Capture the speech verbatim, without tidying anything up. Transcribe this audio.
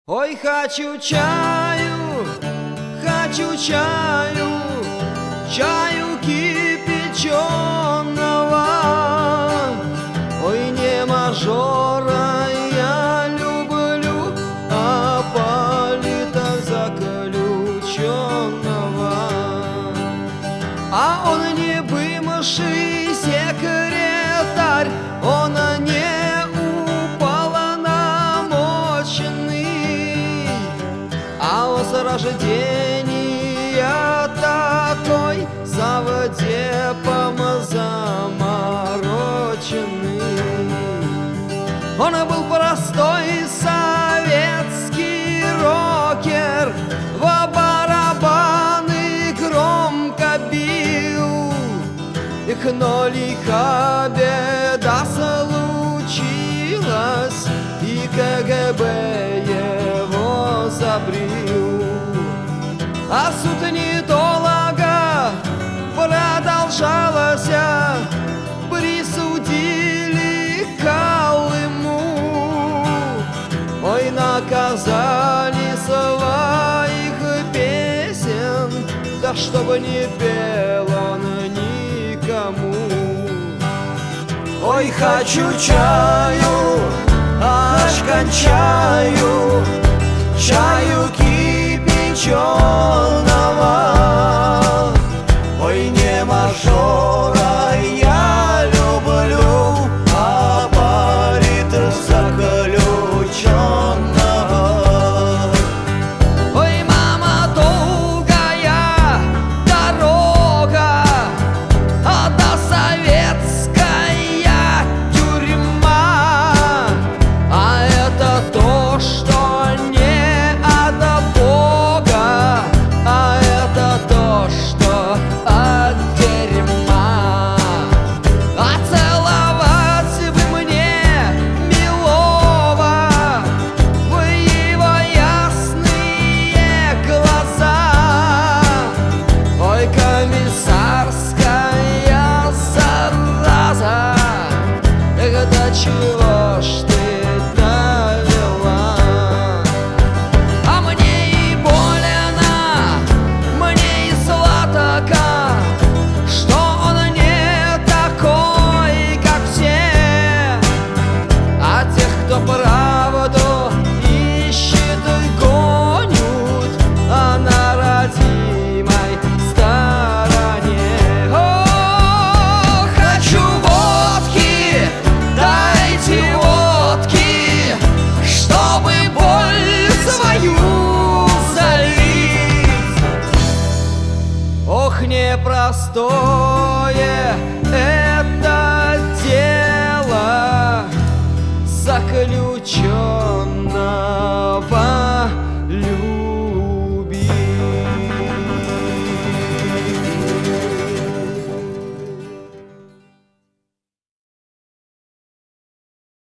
Ой, хочу чаю, хочу чаю, чаю кипяченого. Ой, не мажора я люблю, а полита заключенного. А он не бывший секретарь, он не с рождения такой заводепом замороченный. Он был простой советский рокер, в барабаны громко бил. Но лиха беда случилась, и КГБ его забрил. А суд недолго продолжался, присудили Колыму. Ой, наказали своих песен, да чтобы не пел он никому. Ой, хочу чаю, аж кончаю, чаю кипяченого. Ой, не мажора я люблю, а парит заключенного. Ой, мама, долгая дорога, а до советская тюрьма. А это то, что чего ж ты довела? А мне и больно, мне и сладко, что он не такой, как все. А тех, кто правду ищет, гонят, а на родимой стороне. О, хочу водки, дайте водки, чтобы боль свою залить. Ох, непростое это дело заключенного.